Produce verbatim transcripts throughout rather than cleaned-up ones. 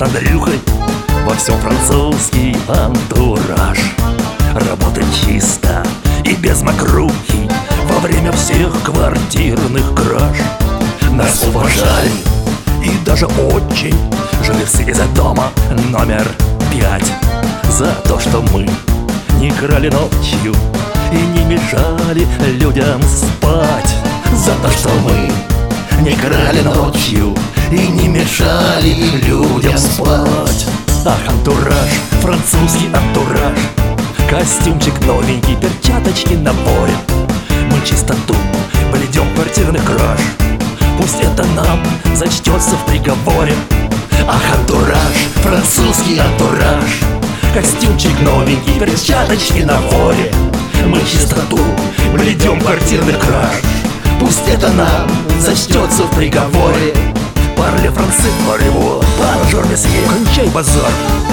с Андрюхой во всем французский антураж. Работает чисто и без мокрухи во время всех квартирных краж. Нас уважали и даже очень жильцы из дома номер пять за то, что мы не крали ночью и не мешали людям спать. За то, что мы не крали ночью и не мешали людям спать. Ах, антураж, французский антураж, костюмчик новенький, перчаточки на наборе. Мы чистоту блюдем квартирных краж, пусть это нам зачтется в приговоре. Ах, антураж, французский антураж, костюмчик новенький, перчаточки на наборе. Мы чистоту блюдем квартирных краж, пусть это нам зачтется в приговоре. Парле францы, парево, пар месье, кончай базар.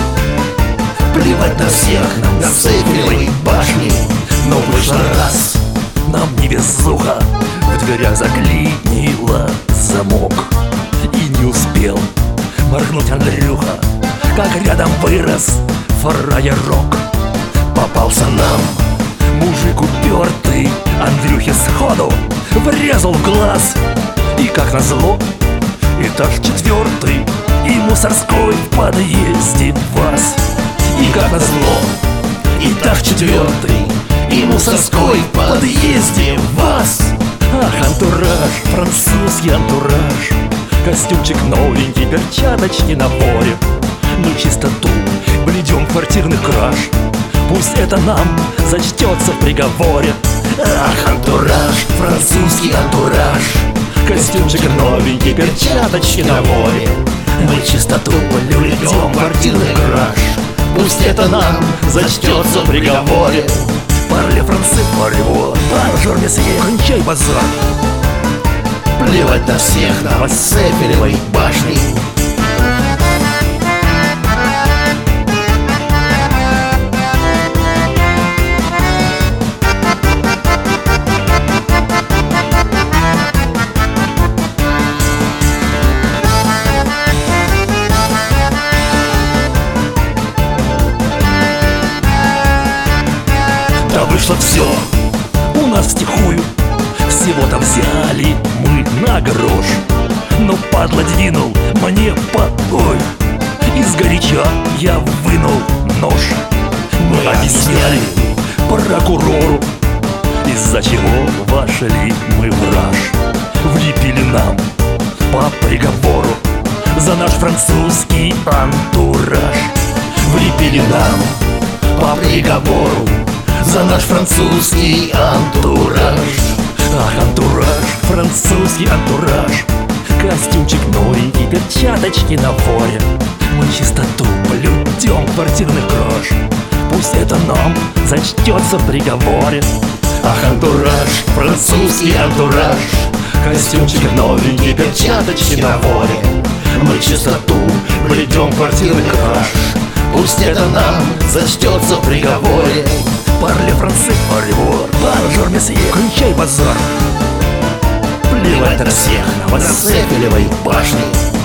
Плевать на всех, нам на Сейфелевой башне. Но в прошлый раз нам невезуха в дверях заклинила замок. И не успел моргнуть Андрюха, как рядом вырос фраерок. Попался нам мужик упертый, Андрюхе сходу врезал в глаз. И как назло, этаж четвертый и мусорской в подъезде вас. И как назло, этаж четвертый и мусорской в подъезде вас. Ах, антураж, французский антураж, костюмчик новенький, перчаточки на наборе. Мы чистоту блюдем квартирных краж, пусть это нам зачтется в приговоре. Ах, антураж, французский антураж, костюмчик новенький, перчаточки на наборе. Мы чистоту блюдем квартирных краж, пусть это нам зачтется в приговоре. Парле францы, парево, пар месье, кончай базар. Плевать на всех, нам с Сейфелевой башни. Да вышло все у нас втихую, всего-то взяли мы на грош. Но падла двинул мне покой, изгоряча я вынул нож. Мы объясняли прокурору, из-за чего вошли мы в раж. Влепили нам по приговору за наш французский антураж. Влепили нам по приговору за наш французский антураж. Ах, антураж, французский антураж, костюмчик новенький, перчаточки на наборе. Мы чистоту блюдем квартирных краж, пусть это нам зачтется в приговоре. Ах, антураж, французский антураж, костюмчик новенький, перчаточки на наборе. Мы чистоту блюдем квартирных краж, пусть это нам зачтется в приговоре. Парле францы, парево, пар месье, кончай базар. Плевать на всех, нам с Сейфелевой башни.